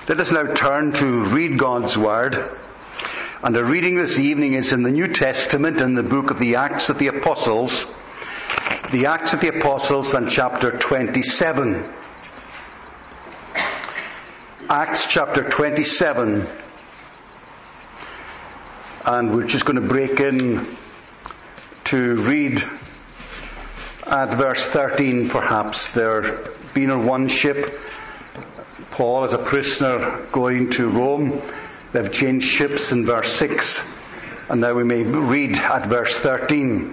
Let us now turn to read God's Word. And our reading this evening is in the New Testament in the book of the Acts of the Apostles. The Acts of the Apostles and chapter 27. Acts chapter 27. And we're just going to break in to read at verse 13 perhaps. There being on one ship, Paul is a prisoner going to Rome. They've changed ships in verse 6. And now we may read at verse 13.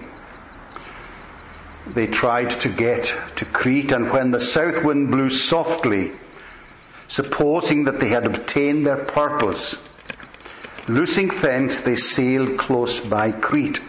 They tried to get to Crete, and when the south wind blew softly, supposing that they had obtained their purpose, loosing thence they sailed close by Crete.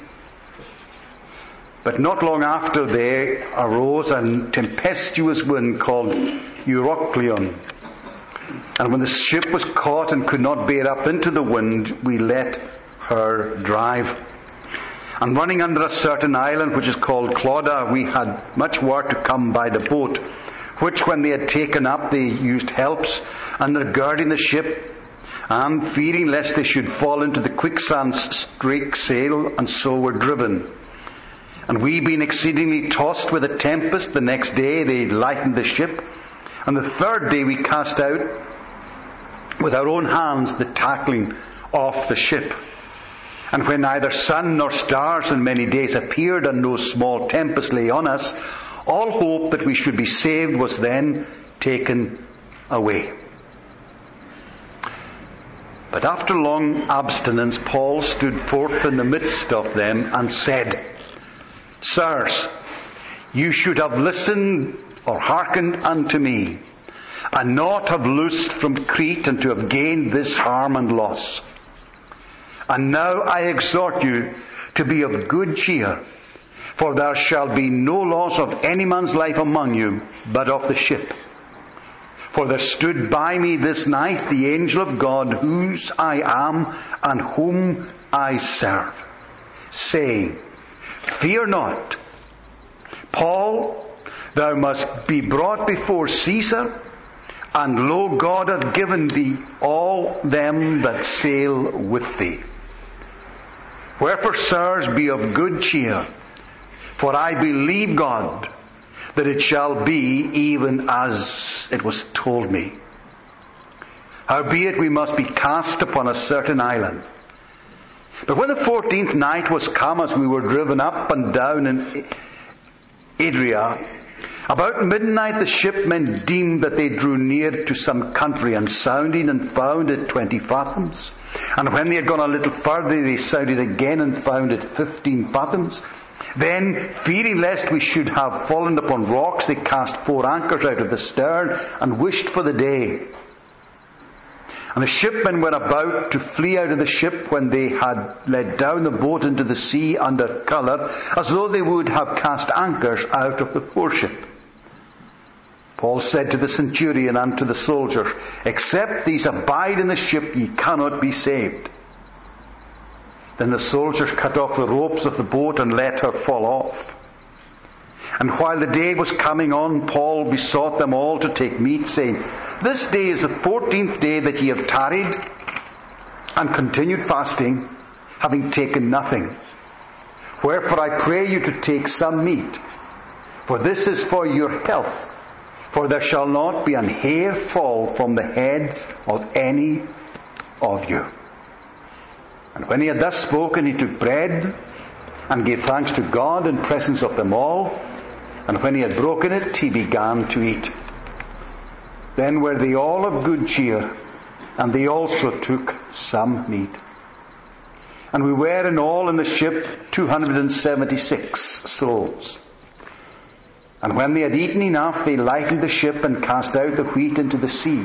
But not long after there arose a tempestuous wind called Eurocleon. And when the ship was caught and could not bear up into the wind, we let her drive. And running under a certain island which is called Clauda, we had much work to come by the boat, which when they had taken up, they used helps, undergirding the ship, and fearing lest they should fall into the quicksands, strake sail, and so were driven. And we being exceedingly tossed with a tempest, the next day they lightened the ship, and the third day we cast out with our own hands the tackling of the ship. And when neither sun nor stars in many days appeared, and no small tempest lay on us, all hope that we should be saved was then taken away. But after long abstinence, Paul stood forth in the midst of them and said, Sirs, you should have listened or hearkened unto me, and not have loosed from Crete, and to have gained this harm and loss. And now I exhort you to be of good cheer, for there shall be no loss of any man's life among you, but of the ship. For there stood by me this night the angel of God, whose I am, and whom I serve, saying, Fear not, Paul, thou must be brought before Caesar, and lo, God hath given thee all them that sail with thee. Wherefore, sirs, be of good cheer, for I believe God, that it shall be even as it was told me. Howbeit we must be cast upon a certain island. But when the 14th night was come, as we were driven up and down in Adria, about midnight the shipmen deemed that they drew near to some country, and sounding and found it 20 fathoms. And when they had gone a little further, they sounded again and found it 15 fathoms. Then, fearing lest we should have fallen upon rocks, they cast 4 anchors out of the stern, and wished for the day. And the shipmen were about to flee out of the ship, when they had let down the boat into the sea under colour, as though they would have cast anchors out of the foreship. Paul said to the centurion and to the soldiers, Except these abide in the ship, ye cannot be saved. Then the soldiers cut off the ropes of the boat and let her fall off. And while the day was coming on, Paul besought them all to take meat, saying, This day is the 14th day that ye have tarried and continued fasting, having taken nothing. Wherefore I pray you to take some meat, for this is for your health. For there shall not be an hair fall from the head of any of you. And when he had thus spoken, he took bread and gave thanks to God in presence of them all. And when he had broken it, he began to eat. Then were they all of good cheer, and they also took some meat. And we were in all in the ship 276 souls. And when they had eaten enough, they lightened the ship and cast out the wheat into the sea.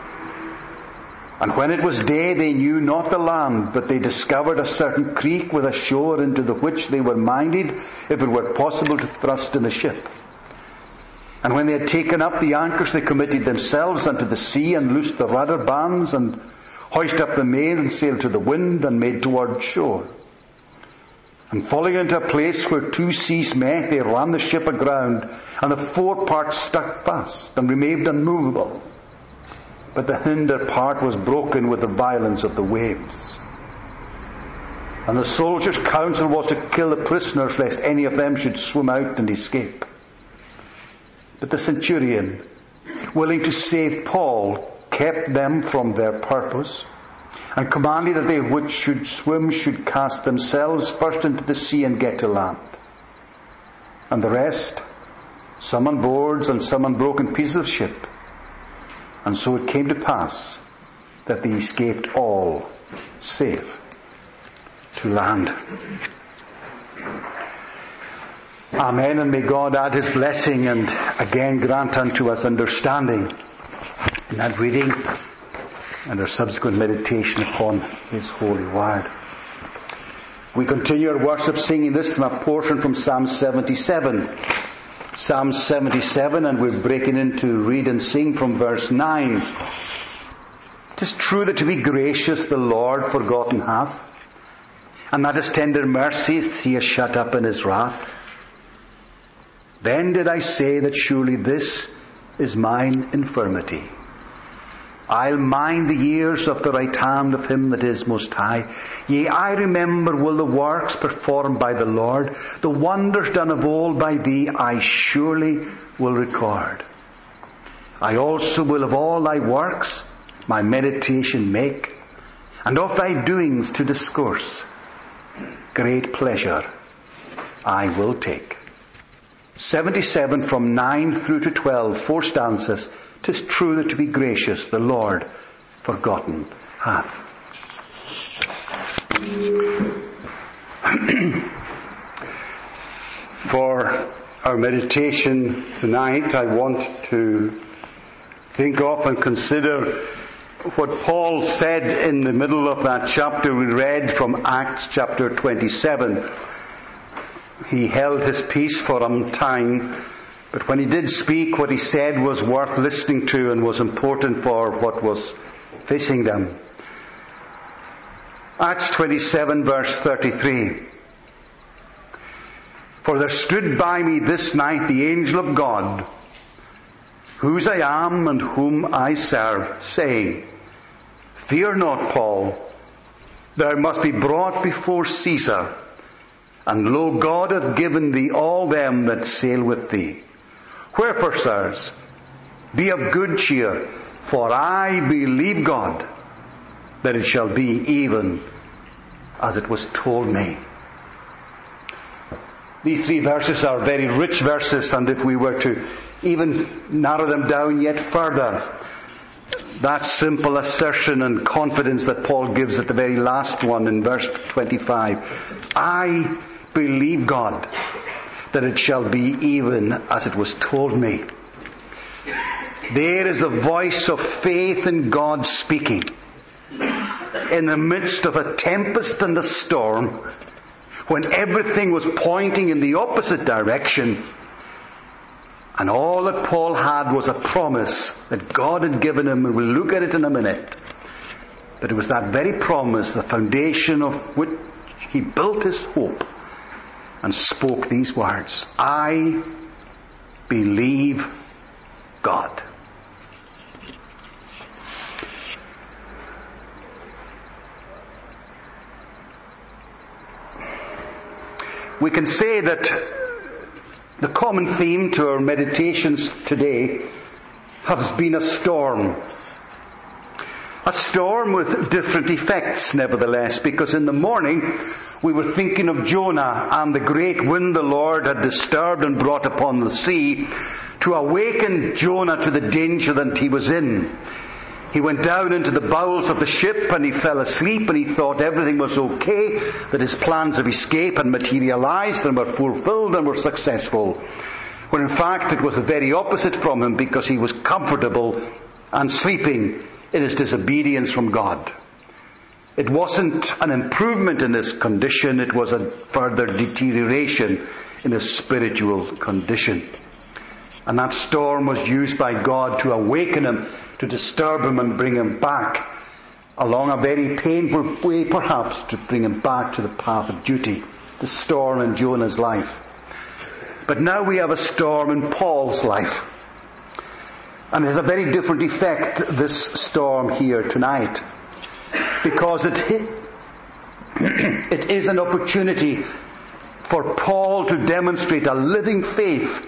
And when it was day, they knew not the land, but they discovered a certain creek with a shore, into the which they were minded, if it were possible, to thrust in the ship. And when they had taken up the anchors, they committed themselves unto the sea, and loosed the rudder bands, and hoisted up the main, and sailed to the wind, and made toward shore. And falling into a place where 2 seas met, they ran the ship aground, and the 4 parts stuck fast, and remained unmovable. but the hinder part was broken with the violence of the waves. And the soldiers' counsel was to kill the prisoners, lest any of them should swim out and escape. But the centurion, willing to save Paul, kept them from their purpose, and commanded that they which should swim should cast themselves first into the sea and get to land. And the rest, some on boards and some on broken pieces of ship. And so it came to pass that they escaped all safe to land. Amen, and may God add His blessing and again grant unto us understanding in that reading and our subsequent meditation upon His holy word. We continue our worship singing this from a portion from Psalm 77. Psalm 77, and we're breaking into read and sing from verse 9. It is true that to be gracious the Lord forgotten hath, and that His tender mercies He has shut up in His wrath. Then did I say that surely this is mine infirmity. I'll mind the years of the right hand of Him that is most high. Yea, I remember will the works performed by the Lord, the wonders done of old by Thee, I surely will record. I also will of all Thy works my meditation make, and of Thy doings to discourse. Great pleasure I will take. 77 from 9 through to 12, 4 stanzas. 'Tis true that to be gracious the Lord forgotten hath. For our meditation tonight, I want to think of and consider what Paul said in the middle of that chapter we read from Acts chapter 27. He held his peace for a time, but when he did speak, what he said was worth listening to and was important for what was facing them. Acts 27 verse 33. For there stood by me this night the angel of God, whose I am and whom I serve, saying, Fear not, Paul, thou must be brought before Caesar, and lo, God hath given thee all them that sail with thee. Wherefore, sirs, be of good cheer, for I believe God, that it shall be even as it was told me. These 3 verses are very rich verses, and if we were to even narrow them down yet further, that simple assertion and confidence that Paul gives at the very last one in verse 25. I believe God, that it shall be even as it was told me. There is the voice of faith in God speaking. In the midst of a tempest and a storm, when everything was pointing in the opposite direction, and all that Paul had was a promise that God had given him, and we'll look at it in a minute. But it was that very promise, the foundation of which he built his hope, and spoke these words, I believe God. We can say that the common theme to our meditations today has been a storm. A storm with different effects, nevertheless, because in the morning we were thinking of Jonah and the great wind the Lord had disturbed and brought upon the sea to awaken Jonah to the danger that he was in. He went down into the bowels of the ship and he fell asleep and he thought everything was okay, that his plans of escape had materialized and were fulfilled and were successful. When in fact it was the very opposite from him, because he was comfortable and sleeping in his disobedience from God. It wasn't an improvement in his condition, it was a further deterioration in his spiritual condition. And that storm was used by God to awaken him, to disturb him and bring him back along a very painful way, perhaps, to bring him back to the path of duty. The storm in Jonah's life. But now we have a storm in Paul's life. And it has a very different effect, this storm here tonight, because it is an opportunity for Paul to demonstrate a living faith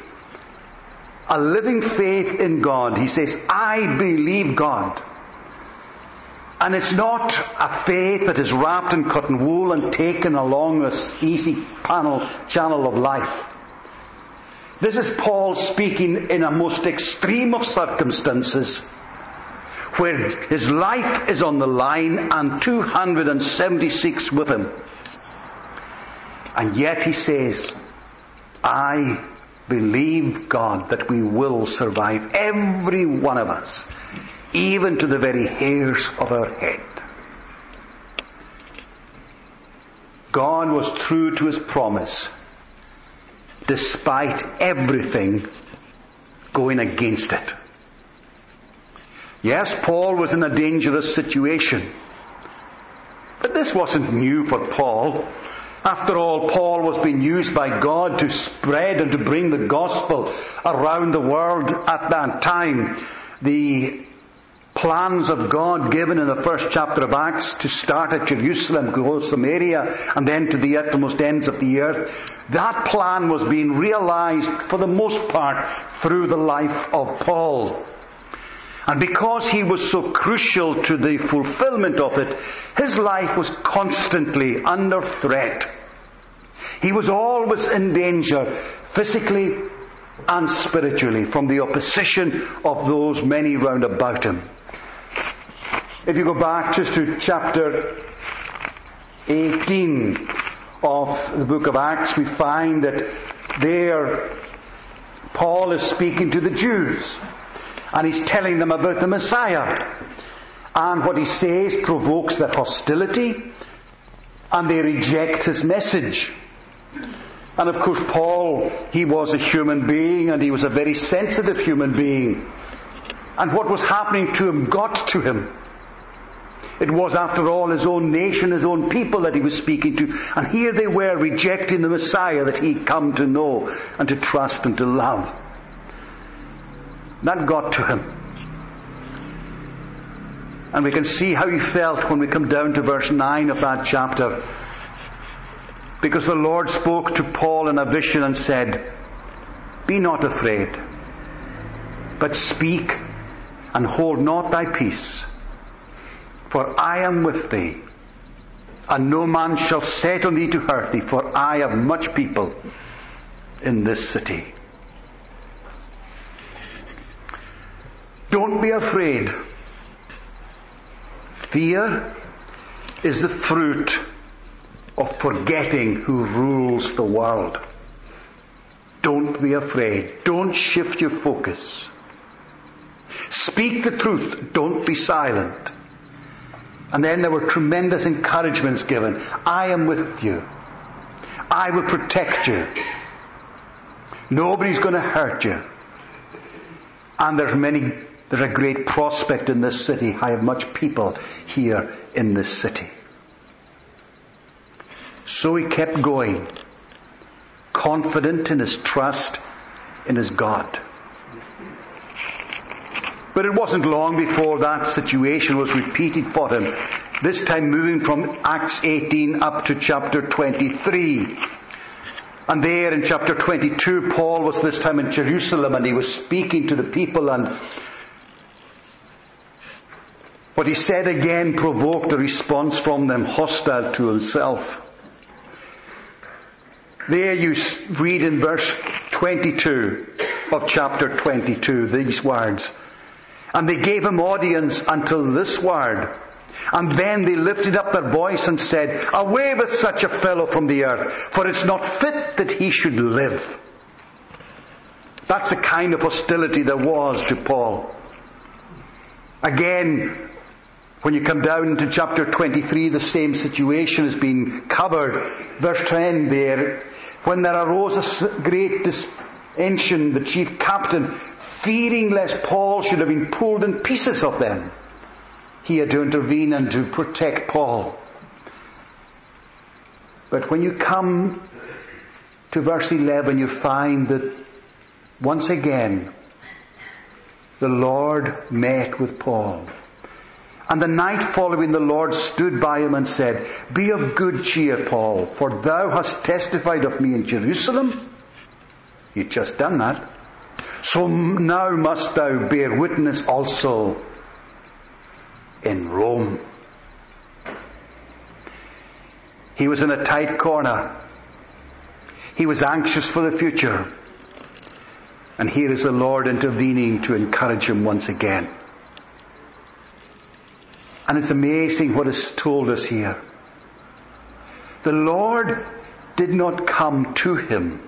in God. He says, I believe God. And it's not a faith that is wrapped in cotton wool and taken along this easy channel of life. This is Paul speaking in a most extreme of circumstances, where his life is on the line and 276 with him. And yet he says, I believe God that we will survive, every one of us, even to the very hairs of our head. God was true to his promise, despite everything going against it. Yes, Paul was in a dangerous situation. But this wasn't new for Paul. After all, Paul was being used by God to spread and to bring the gospel around the world at that time. The plans of God given in the first chapter of Acts to start at Jerusalem, go to Samaria, and then to the uttermost ends of the earth. That plan was being realized for the most part through the life of Paul. And because he was so crucial to the fulfillment of it, his life was constantly under threat. He was always in danger, physically and spiritually, from the opposition of those many round about him. If you go back just to chapter 18 of the book of Acts, we find that there Paul is speaking to the Jews, and he's telling them about the Messiah. And what he says provokes their hostility, and they reject his message. And of course Paul, he was a human being, and he was a very sensitive human being. And what was happening to him got to him. It was, after all, his own nation, his own people that he was speaking to. And here they were rejecting the Messiah that he'd come to know and to trust and to love. That got to him. And we can see how he felt when we come down to verse 9 of that chapter. Because the Lord spoke to Paul in a vision and said, Be not afraid, but speak and hold not thy peace. For I am with thee, and no man shall set on thee to hurt thee, for I have much people in this city. Don't be afraid. Fear is the fruit of forgetting who rules the world. Don't be afraid. Don't shift your focus. Speak the truth. Don't be silent. And then there were tremendous encouragements given. I am with you. I will protect you. Nobody's going to hurt you. And there's a great prospect in this city. I have much people here in this city. So he kept going, confident in his trust in his God. But it wasn't long before that situation was repeated for him. This time moving from Acts 18 up to chapter 23. And there in chapter 22, Paul was this time in Jerusalem, and he was speaking to the people, and what he said again provoked a response from them hostile to himself. There you read in verse 22 of chapter 22 these words. And they gave him audience until this word. And then they lifted up their voice and said, Away with such a fellow from the earth, for it's not fit that he should live. That's the kind of hostility there was to Paul. Again, when you come down to chapter 23, the same situation has been covered. Verse 10 there, when there arose a great dissension, the chief captain, fearing lest Paul should have been pulled in pieces of them, he had to intervene and to protect Paul. But when you come to verse 11, you find that once again the Lord met with Paul. And the night following, the Lord stood by him and said, "Be of good cheer, Paul, for thou hast testified of me in Jerusalem." You'd just done that. "So now must thou bear witness also in Rome." He was in a tight corner. He was anxious for the future. And here is the Lord intervening to encourage him once again. And it's amazing what is told us here. The Lord did not come to him.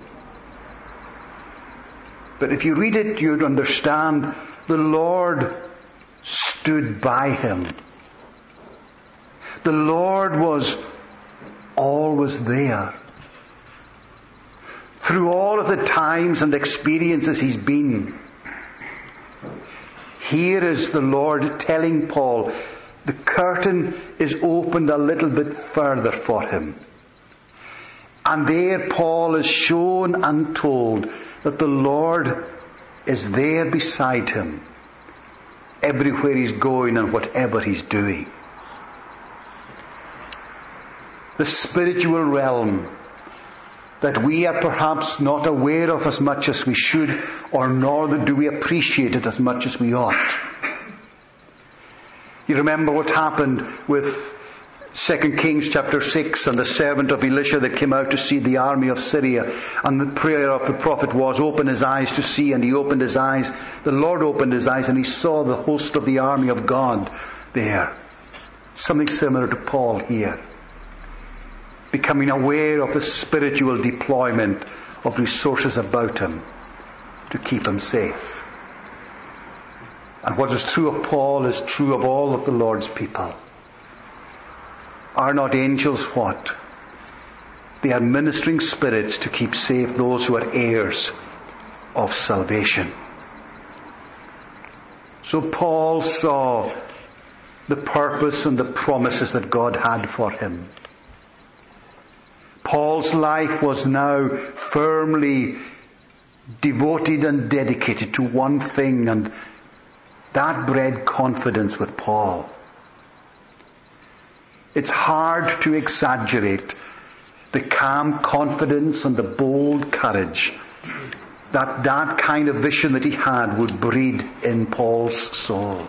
But if you read it, you'd understand the Lord stood by him. The Lord was always there. Through all of the times and experiences he's been. Here is the Lord telling Paul, the curtain is opened a little bit further for him. And there Paul is shown and told that the Lord is there beside him, everywhere he's going and whatever he's doing. The spiritual realm that we are perhaps not aware of as much as we should, or nor do we appreciate it as much as we ought. You remember what happened with 2 Kings chapter 6 and the servant of Elisha that came out to see the army of Syria, and the prayer of the prophet was, "Open his eyes to see," and he opened his eyes. The Lord opened his eyes and he saw the host of the army of God there. Something similar to Paul here. Becoming aware of the spiritual deployment of resources about him to keep him safe. And what is true of Paul is true of all of the Lord's people. Are not angels what? They are ministering spirits to keep safe those who are heirs of salvation. So Paul saw the purpose and the promises that God had for him. Paul's life was now firmly devoted and dedicated to one thing, and that bred confidence with Paul. It's hard to exaggerate the calm confidence and the bold courage that kind of vision that he had would breed in Paul's soul.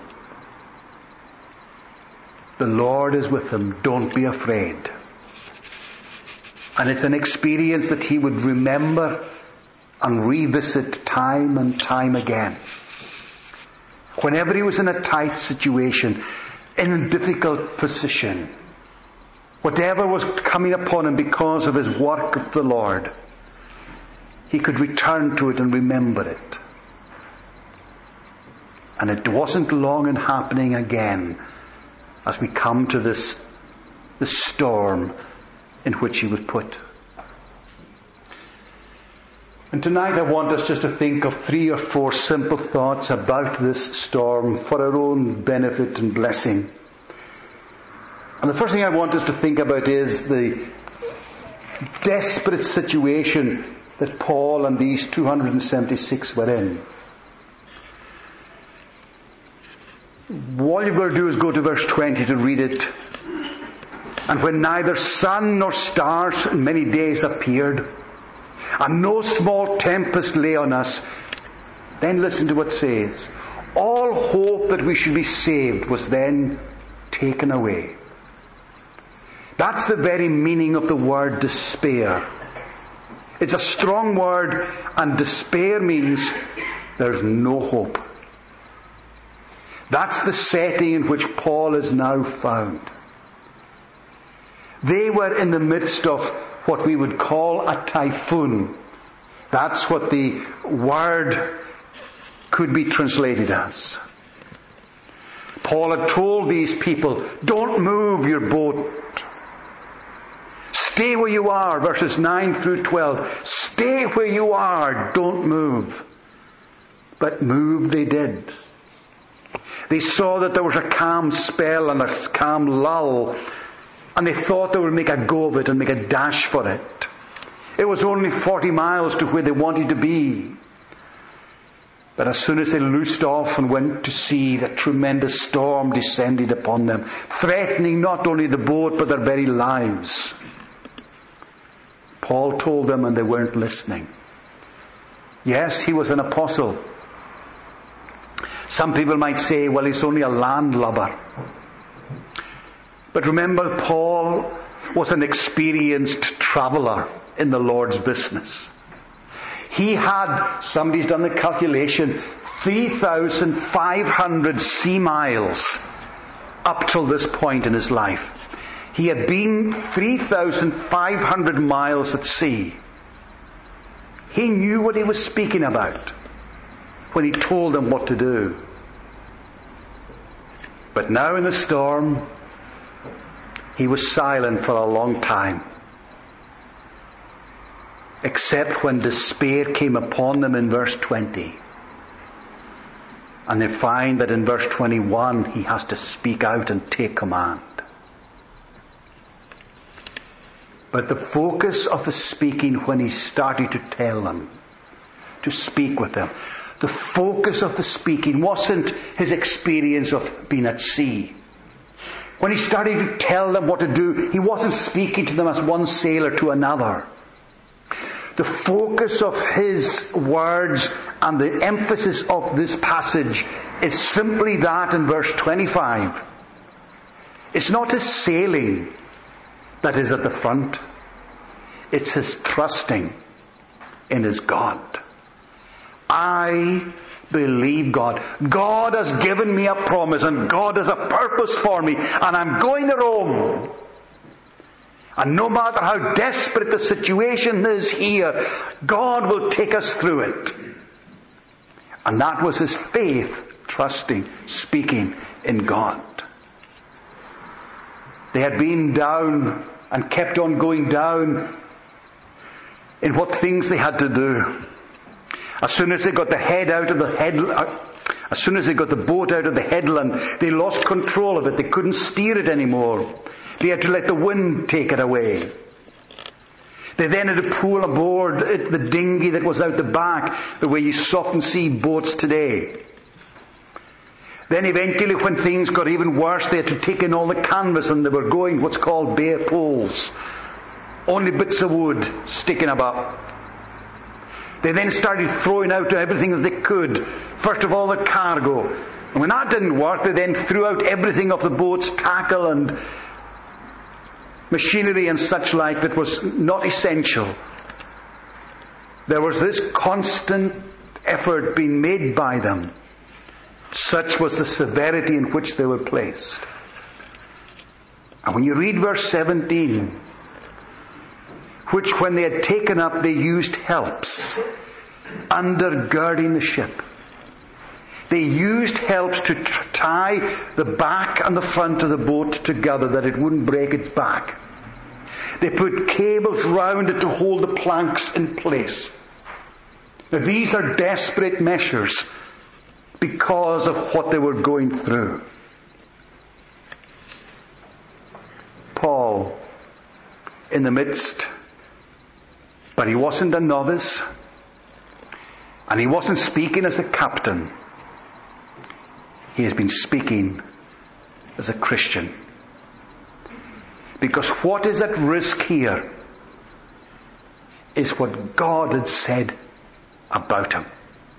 The Lord is with him. Don't be afraid. And it's an experience that he would remember and revisit time and time again. Whenever he was in a tight situation, in a difficult position, whatever was coming upon him because of his work of the Lord, he could return to it and remember it. And it wasn't long in happening again as we come to the storm in which he was put. And tonight I want us just to think of 3 or 4 simple thoughts about this storm for our own benefit and blessing. And the first thing I want us to think about is the desperate situation that Paul and these 276 were in. All you've got to do is go to verse 20 to read it. "And when neither sun nor stars in many days appeared, and no small tempest lay on us," then listen to what it says, "all hope that we should be saved was then taken away." That's the very meaning of the word despair. It's a strong word, and despair means there's no hope. That's the setting in which Paul is now found. They were in the midst of what we would call a typhoon. That's what the word could be translated as. Paul had told these people, "Don't move your boat. Stay where you are," verses 9 through 12. Stay where you are, don't move. But move they did. They saw that there was a calm spell and a calm lull, and they thought they would make a go of it and make a dash for it. It was only 40 miles to where they wanted to be. But as soon as they loosed off and went to sea, a tremendous storm descended upon them, threatening not only the boat but their very lives. Paul told them and they weren't listening. Yes, he was an apostle. Some people might say, well, he's only a landlubber. But remember, Paul was an experienced traveller in the Lord's business. He had, somebody's done the calculation, 3,500 sea miles up till this point in his life. He had been 3,500 miles at sea. He knew what he was speaking about when he told them what to do. But now in the storm, he was silent for a long time. Except when despair came upon them in verse 20. And they find that in verse 21 he has to speak out and take command. But the focus of the speaking when he started to tell them, to speak with them, the focus of the speaking wasn't his experience of being at sea. When he started to tell them what to do, he wasn't speaking to them as one sailor to another. The focus of his words and the emphasis of this passage is simply that in verse 25. It's not his sailing that is at the front. It's his trusting in his God. I believe God. God has given me a promise and God has a purpose for me and I'm going to Rome. And no matter how desperate the situation is here, God will take us through it. And that was his faith, trusting, speaking in God. They had been down and kept on going down in what things they had to do. As soon as they got the boat out of the headland, they lost control of it. They couldn't steer it anymore. They had to let the wind take it away. They then had to pull aboard the dinghy that was out the back, the way you often see boats today. Then eventually when things got even worse, they had to take in all the canvas and they were going what's called bare poles. Only bits of wood sticking about. They then started throwing out everything that they could. First of all the cargo. And when that didn't work, they then threw out everything of the boat's tackle and machinery and such like that was not essential. There was this constant effort being made by them. Such was the severity in which they were placed. And when you read verse 17, which when they had taken up they used helps, undergirding the ship. They used helps to tie the back and the front of the boat together that it wouldn't break its back. They put cables round it to hold the planks in place. Now these are desperate measures because of what they were going through. Paul, in the midst, but he wasn't a novice, and he wasn't speaking as a captain. He has been speaking as a Christian. Because what is at risk here is what God had said about him.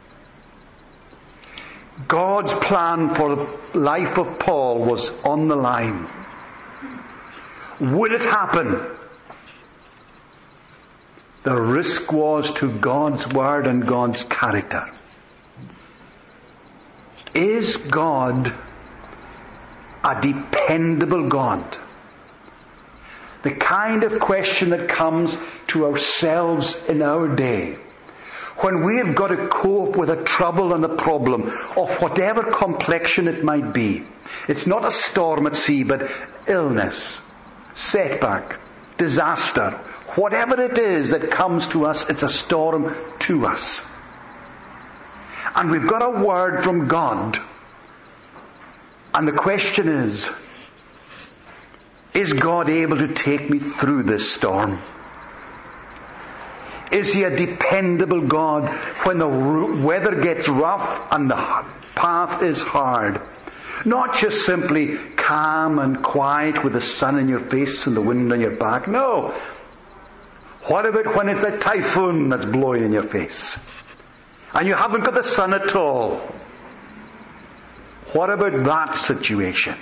God's plan for the life of Paul was on the line. Would it happen? The risk was to God's word and God's character. Is God a dependable God? The kind of question that comes to ourselves in our day. When we have got to cope with a trouble and a problem of whatever complexion it might be. It's not a storm at sea, but illness, setback, disaster. Whatever it is that comes to us, it's a storm to us. And we've got a word from God. And the question is God able to take me through this storm? Is He a dependable God when the weather gets rough and the path is hard? Not just simply calm and quiet with the sun in your face and the wind on your back. No. What about when it's a typhoon that's blowing in your face? And you haven't got the sun at all? What about that situation?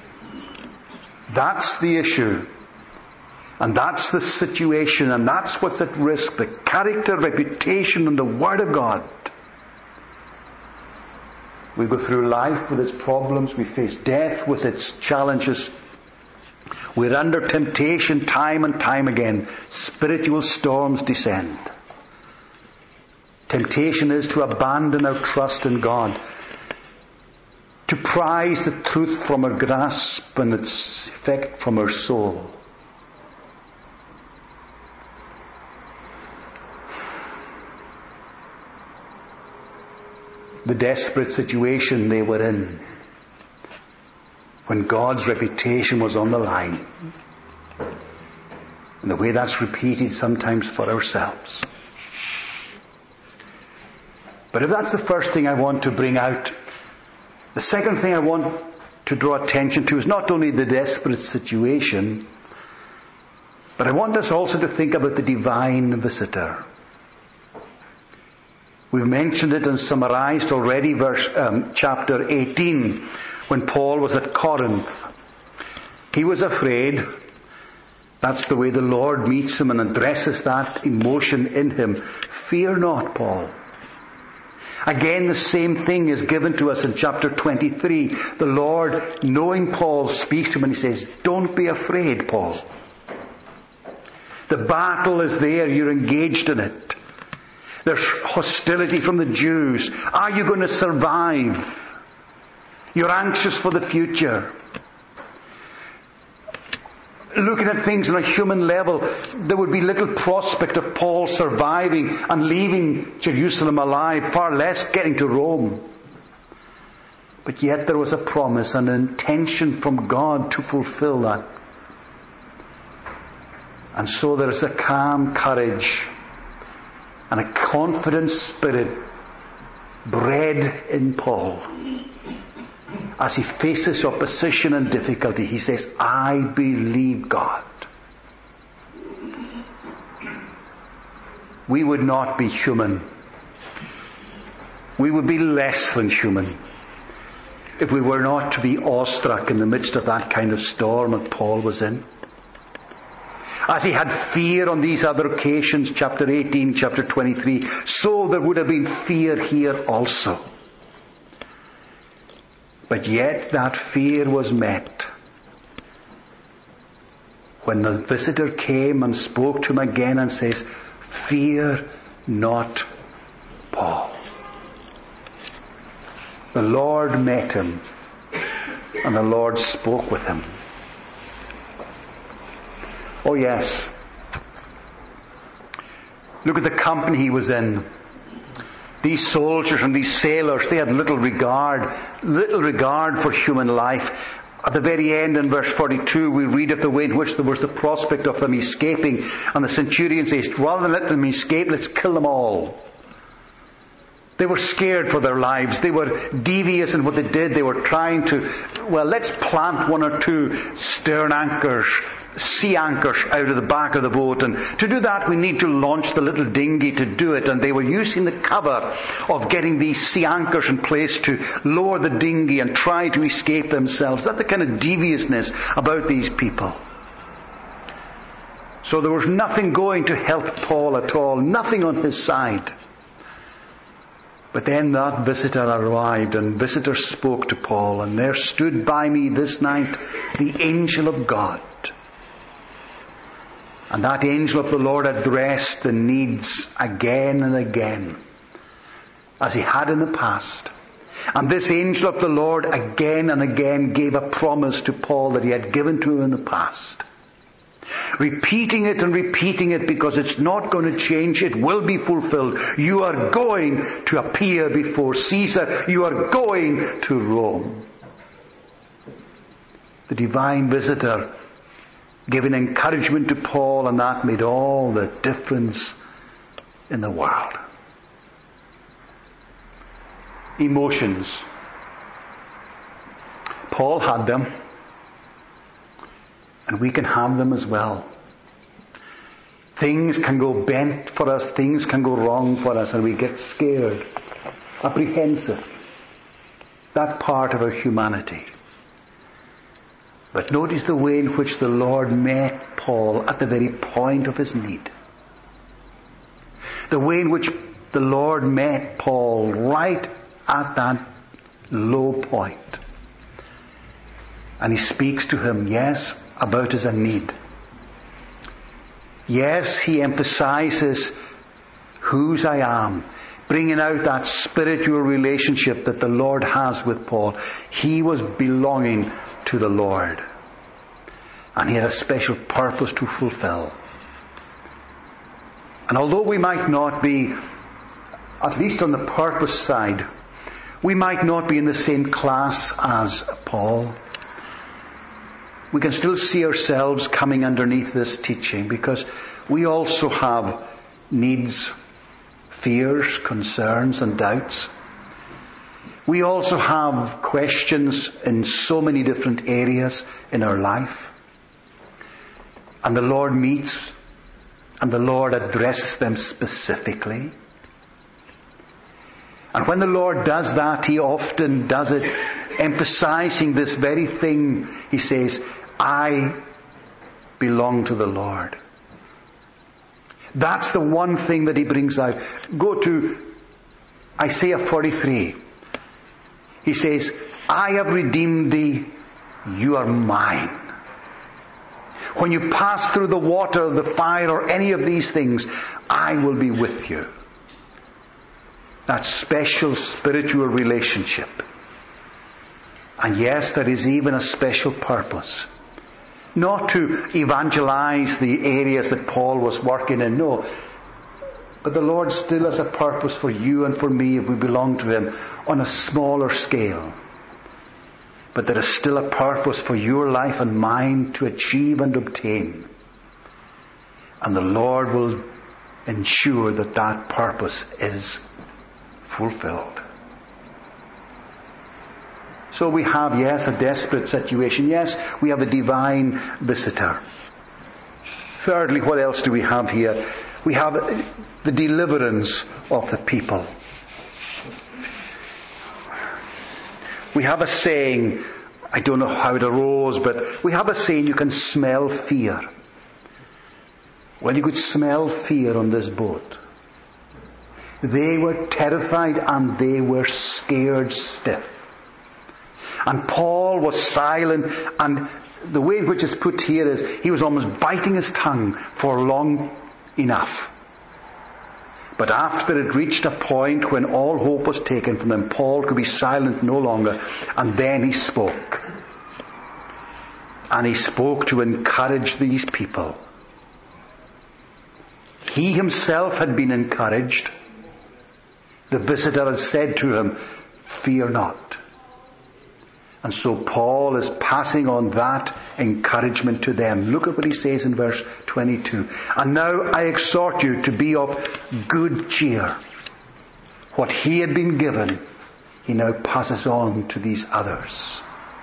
That's the issue. And that's the situation, and that's what's at risk. The character, reputation, and the Word of God. We go through life with its problems. We face death with its challenges. We're under temptation time and time again. Spiritual storms descend. Temptation is to abandon our trust in God, to prize the truth from our grasp and its effect from our soul. The desperate situation they were in, when God's reputation was on the line, and the way that's repeated sometimes for ourselves. But if that's the first thing I want to bring out, the second thing I want to draw attention to is not only the desperate situation, but I want us also to think about the divine visitor. We've mentioned it and summarized already chapter 18, when Paul was at Corinth. He was afraid. That's the way the Lord meets him and addresses that emotion in him. Fear not, Paul. Again, the same thing is given to us in chapter 23. The Lord, knowing Paul, speaks to him and he says, don't be afraid, Paul. The battle is there. You're engaged in it. There's hostility from the Jews. Are you going to survive? You're anxious for the future. Looking at things on a human level, there would be little prospect of Paul surviving and leaving Jerusalem alive, far less getting to Rome. But yet there was a promise, an intention from God to fulfill that. And so there is a calm courage and a confident spirit bred in Paul. As he faces opposition and difficulty, he says, I believe God. We would not be human. We would be less than human if we were not to be awestruck in the midst of that kind of storm that Paul was in. As he had fear on these other occasions, chapter 18, chapter 23, so there would have been fear here also. But yet that fear was met when the visitor came and spoke to him again and says, fear not, Paul. The Lord met him and the Lord spoke with him. Oh yes. Look at the company he was in. These soldiers and these sailors, they had little regard for human life. At the very end in verse 42, we read of the way in which there was the prospect of them escaping. And the centurion says, rather than let them escape, let's kill them all. They were scared for their lives. They were devious in what they did. They were trying to, let's plant one or two stern anchors, sea anchors out of the back of the boat. And to do that, we need to launch the little dinghy to do it. And they were using the cover of getting these sea anchors in place to lower the dinghy and try to escape themselves. That's the kind of deviousness about these people. So there was nothing going to help Paul at all. Nothing on his side. But then that visitor arrived, and visitor spoke to Paul, and there stood by me this night the angel of God. And that angel of the Lord addressed the needs again and again, as he had in the past. And this angel of the Lord again and again gave a promise to Paul that he had given to him in the past. Repeating it and repeating it because it's not going to change. It will be fulfilled. You are going to appear before Caesar. You are going to Rome. The divine visitor giving encouragement to Paul, and that made all the difference in the world. Emotions. Paul had them, and we can have them as well. Things can go bent for us, things can go wrong for us, and we get scared, apprehensive. That's part of our humanity. But notice the way in which the Lord met Paul at the very point of his need. The way in which the Lord met Paul right at that low point. And he speaks to him, yes, about his need. Yes, he emphasizes whose I am, bringing out that spiritual relationship that the Lord has with Paul. He was belonging to the Lord. And he had a special purpose to fulfill. And although we might not be, at least on the purpose side, we might not be in the same class as Paul, we can still see ourselves coming underneath this teaching, because we also have needs, fears, concerns and doubts. We also have questions in so many different areas in our life. And the Lord meets and the Lord addresses them specifically. And when the Lord does that, He often does it emphasizing this very thing. He says, I belong to the Lord. That's the one thing that He brings out. Go to Isaiah 43. He says, I have redeemed thee, you are mine. When you pass through the water, the fire, or any of these things, I will be with you. That special spiritual relationship. And yes, there is even a special purpose. Not to evangelize the areas that Paul was working in, no. But the Lord still has a purpose for you and for me if we belong to Him on a smaller scale. But there is still a purpose for your life and mine to achieve and obtain. And the Lord will ensure that that purpose is fulfilled. So we have, yes, a desperate situation. Yes, we have a divine visitor. Thirdly, what else do we have here? We have the deliverance of the people. We have a saying, I don't know how it arose, but we have a saying, you can smell fear. Well, you could smell fear on this boat. They were terrified and they were scared stiff. And Paul was silent, and the way in which it's put here is he was almost biting his tongue for long enough. But after it reached a point when all hope was taken from him, Paul could be silent no longer, and then he spoke. And he spoke to encourage these people. He himself had been encouraged. The visitor had said to him, fear not. And so Paul is passing on that encouragement to them. Look at what he says in verse 22. And now I exhort you to be of good cheer. What he had been given, he now passes on to these others.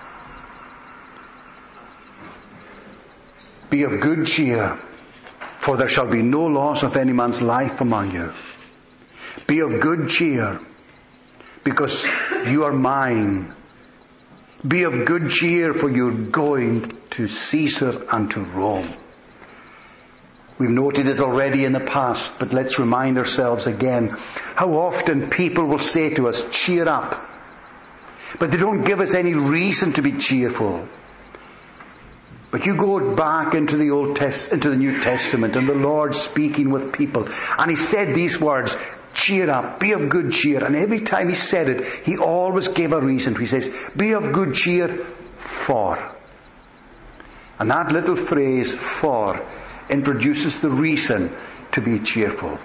Be of good cheer, for there shall be no loss of any man's life among you. Be of good cheer, because you are mine. Be of good cheer, for you're going to Caesar and to Rome. We've noted it already in the past, but let's remind ourselves again how often people will say to us, cheer up. But they don't give us any reason to be cheerful. But you go back into the New Testament, and the Lord speaking with people, and He said these words, cheer up, be of good cheer. And every time He said it, He always gave a reason. He says, be of good cheer for. And that little phrase, for, introduces the reason to be cheerful.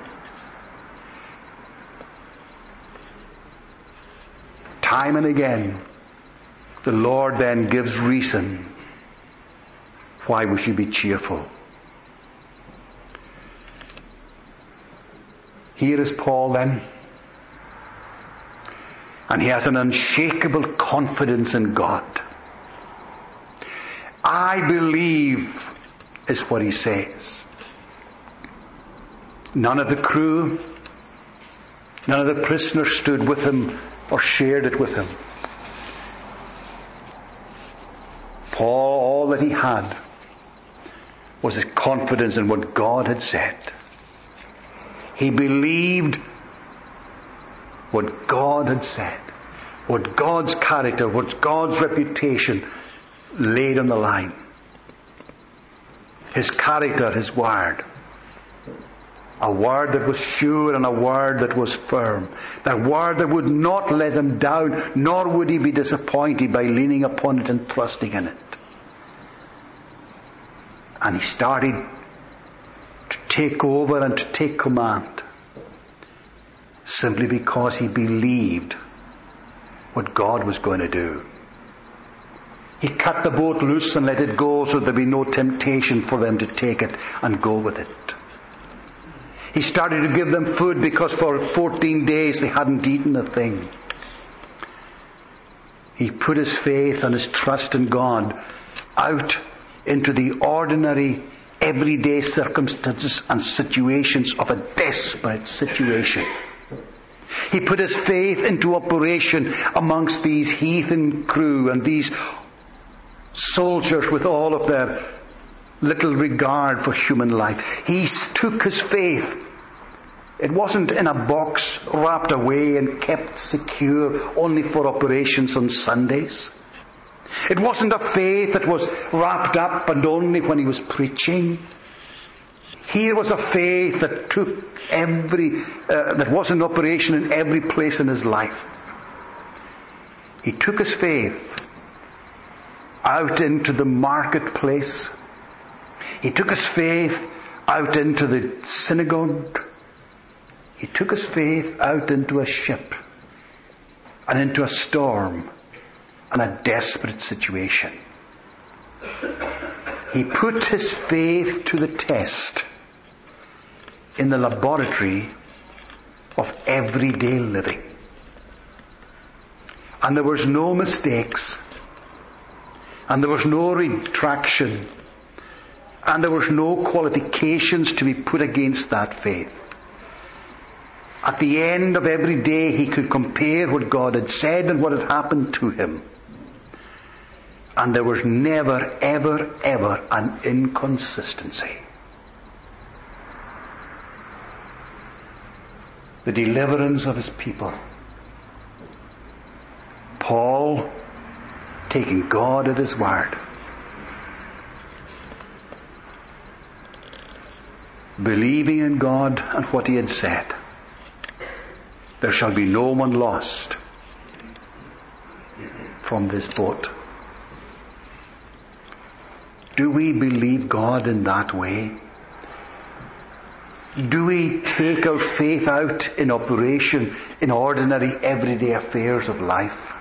Time and again, the Lord then gives reason why we should be cheerful. Here is Paul then. And he has an unshakable confidence in God. I believe is what he says. None of the crew, none of the prisoners stood with him or shared it with him. Paul, all that he had was his confidence in what God had said. He believed what God had said, what God's character, what God's reputation laid on the line. His character, his word. A word that was sure and a word that was firm. That word that would not let him down, nor would he be disappointed by leaning upon it and trusting in it. And he started to take over and to take command. Simply because he believed what God was going to do. He cut the boat loose and let it go so there'd be no temptation for them to take it and go with it. He started to give them food because for 14 days they hadn't eaten a thing. He put his faith and his trust in God out into the ordinary, everyday circumstances and situations of a desperate situation. He put his faith into operation amongst these heathen crew and these soldiers with all of their little regard for human life. He took his faith. It wasn't in a box wrapped away and kept secure only for operations on Sundays. It wasn't a faith that was wrapped up and only when he was preaching. Here was a faith that took that was in operation in every place in his life. He took his faith out into the marketplace. He took his faith out into the synagogue. He took his faith out into a ship and into a storm and a desperate situation. He put his faith to the test in the laboratory of everyday living. And there was no mistakes, and there was no retraction, and there was no qualifications to be put against that faith. At the end of every day he could compare what God had said and what had happened to him. And there was never, ever, ever an inconsistency. The deliverance of his people. Paul taking God at his word. Believing in God and what he had said. There shall be no one lost from this boat. Do we believe God in that way? Do we take our faith out in operation in ordinary, everyday affairs of life?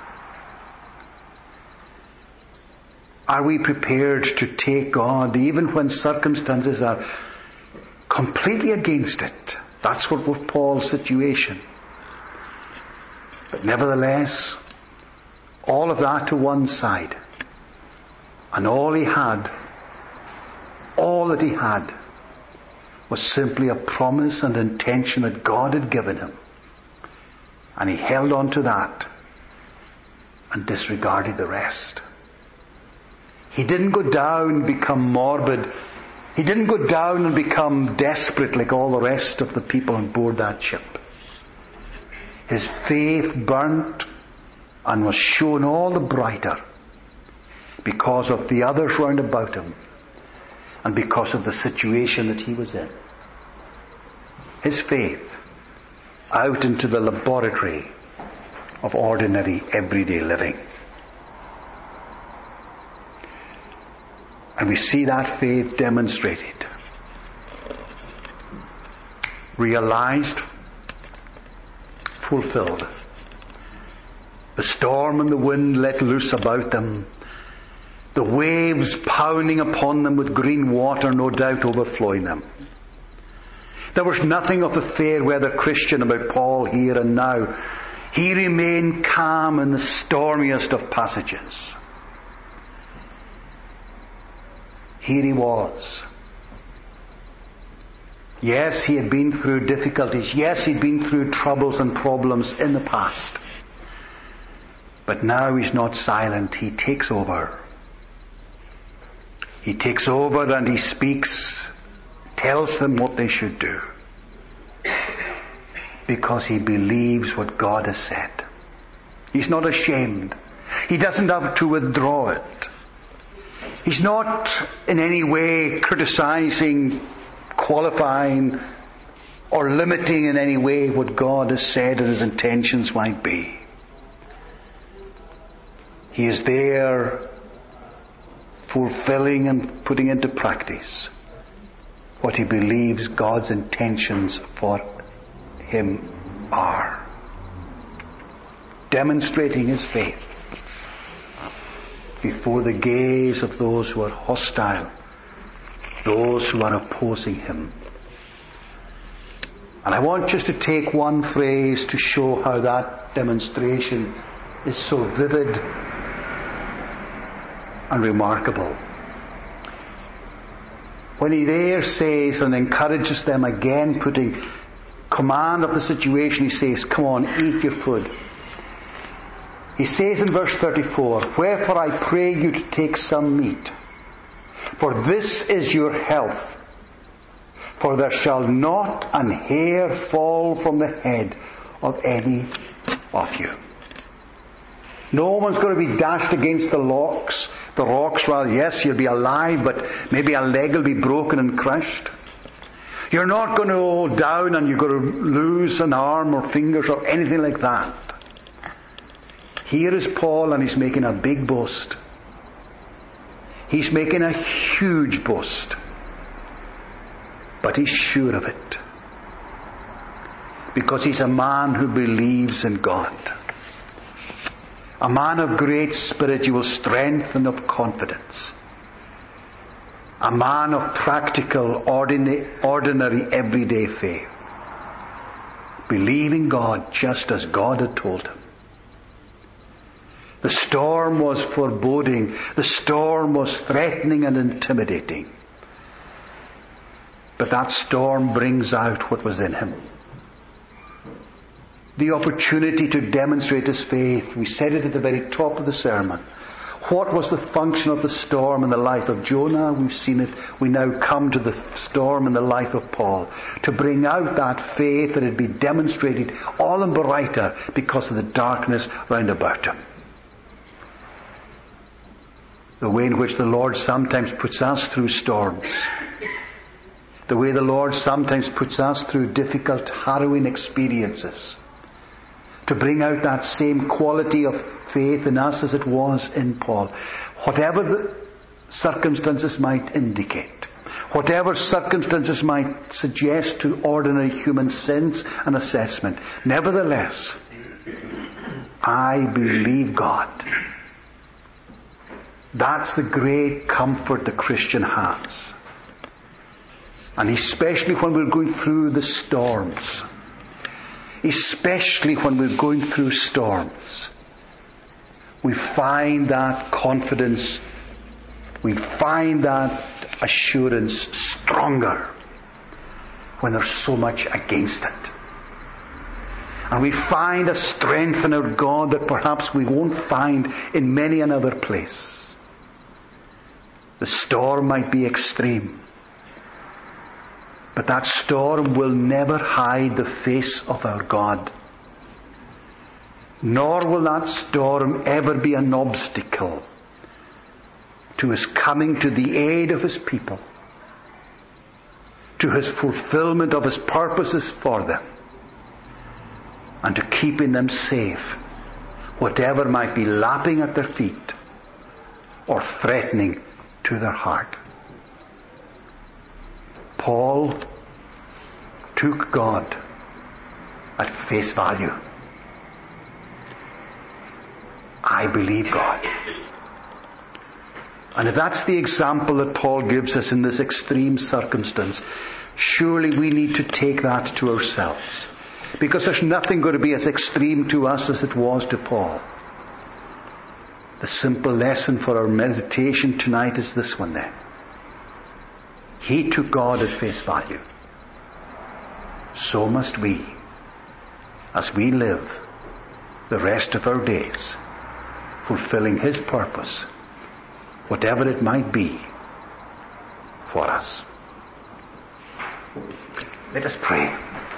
Are we prepared to take God even when circumstances are completely against it? That's what was Paul's situation. But nevertheless, all of that to one side. And all that he had, was simply a promise and intention that God had given him. And he held on to that and disregarded the rest. He didn't go down and become morbid. He didn't go down and become desperate like all the rest of the people on board that ship. His faith burnt and was shown all the brighter because of the others round about him and because of the situation that he was in. His faith out into the laboratory of ordinary, everyday living. And we see that faith demonstrated, realized, fulfilled. The storm and the wind let loose about them. The waves pounding upon them with green water, no doubt overflowing them. There was nothing of the fair weather Christian about Paul here and now. He remained calm in the stormiest of passages. Here he was. Yes, he had been through difficulties. Yes, he'd been through troubles and problems in the past. But now he's not silent. He takes over. He takes over and he speaks, tells them what they should do. Because he believes what God has said. He's not ashamed. He doesn't have to withdraw it. He's not in any way criticizing, qualifying, or limiting in any way what God has said and his intentions might be. He is there fulfilling and putting into practice what he believes God's intentions for him are. Demonstrating his faith before the gaze of those who are hostile, those who are opposing him. And I want just to take one phrase to show how that demonstration is so vivid and remarkable. When he there says and encourages them again, putting command of the situation, he says, come on, eat your food. He says in verse 34, wherefore I pray you to take some meat, for this is your health. For there shall not an hair fall from the head of any of you. No one's going to be dashed against the rocks rather. Yes, you'll be alive, but maybe a leg will be broken and crushed. You're not going to go down and you're going to lose an arm or fingers or anything like that. Here is Paul, and he's making a big boast. He's making a huge boast. But he's sure of it. Because he's a man who believes in God. A man of great spiritual strength and of confidence. A man of practical, ordinary, everyday faith. Believing God just as God had told him. The storm was foreboding. The storm was threatening and intimidating. But that storm brings out what was in him. The opportunity to demonstrate his faith. We said it at the very top of the sermon. What was the function of the storm in the life of Jonah? We've seen it. We now come to the storm in the life of Paul. To bring out that faith that had been demonstrated all the brighter because of the darkness round about him. The way in which the Lord sometimes puts us through storms. The way the Lord sometimes puts us through difficult, harrowing experiences. To bring out that same quality of faith in us as it was in Paul. Whatever the circumstances might indicate. Whatever circumstances might suggest to ordinary human sense and assessment. Nevertheless, I believe God. That's the great comfort the Christian has. And especially when we're going through the storms. Especially when we're going through storms. We find that confidence, we find that assurance stronger when there's so much against it. And we find a strength in our God that perhaps we won't find in many another place. The storm might be extreme, but that storm will never hide the face of our God. Nor will that storm ever be an obstacle to his coming to the aid of his people, to his fulfillment of his purposes for them, and to keeping them safe, whatever might be lapping at their feet or threatening to their heart. Paul took God at face value. I believe God. And if that's the example that Paul gives us in this extreme circumstance, surely we need to take that to ourselves. Because there's nothing going to be as extreme to us as it was to Paul. The simple lesson for our meditation tonight is this one then. He took God at face value. So must we, as we live the rest of our days, fulfilling His purpose, whatever it might be, for us. Let us pray.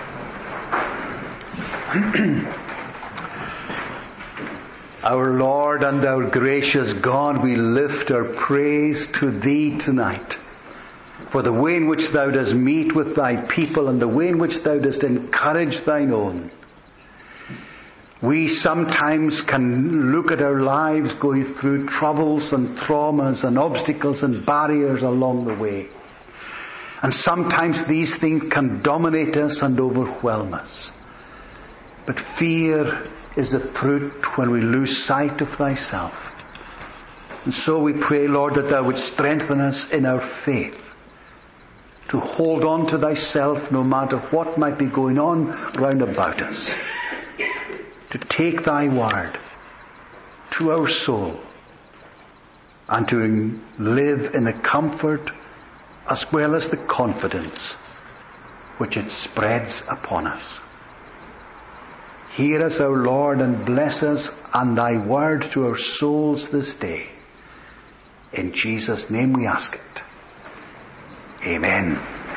Our Lord and our gracious God, we lift our praise to Thee tonight for the way in which Thou dost meet with Thy people and the way in which Thou dost encourage Thine own. We sometimes can look at our lives going through troubles and traumas and obstacles and barriers along the way. And sometimes these things can dominate us and overwhelm us. But fear is the fruit when we lose sight of Thyself. And so we pray, Lord, that Thou would strengthen us in our faith to hold on to Thyself no matter what might be going on round about us. To take Thy word to our soul and to live in the comfort as well as the confidence which it spreads upon us. Hear us, our Lord, and bless us and Thy word to our souls this day. In Jesus' name we ask it. Amen.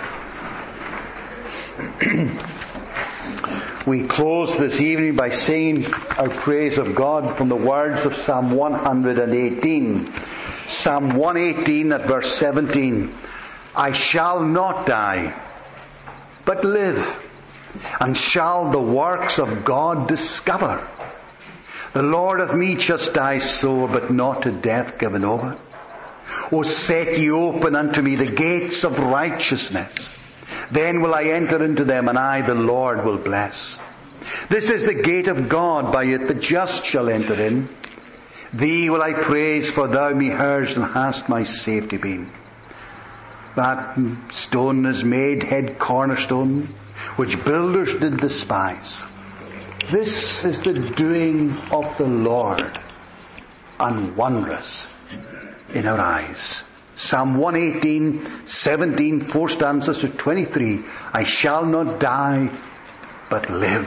We close this evening by singing our praise of God from the words of Psalm 118. Psalm 118 at verse 17. I shall not die, but live, and shall the works of God discover. The Lord hath me chastised sore, but not to death given over. O set ye open unto me the gates of righteousness. Then will I enter into them, and I, the Lord, will bless. This is the gate of God, by it the just shall enter in. Thee will I praise, for Thou me heardest and hast my safety been. That stone is made head cornerstone, which builders did despise. This is the doing of the Lord, and wondrous in our eyes. Psalm 118, 17, 4 stanzas to 23. I shall not die, but live.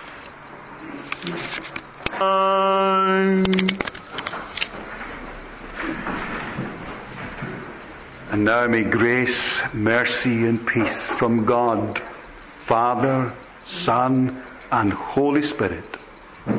And now may grace, mercy, and peace from God, Father, Son, and Holy Spirit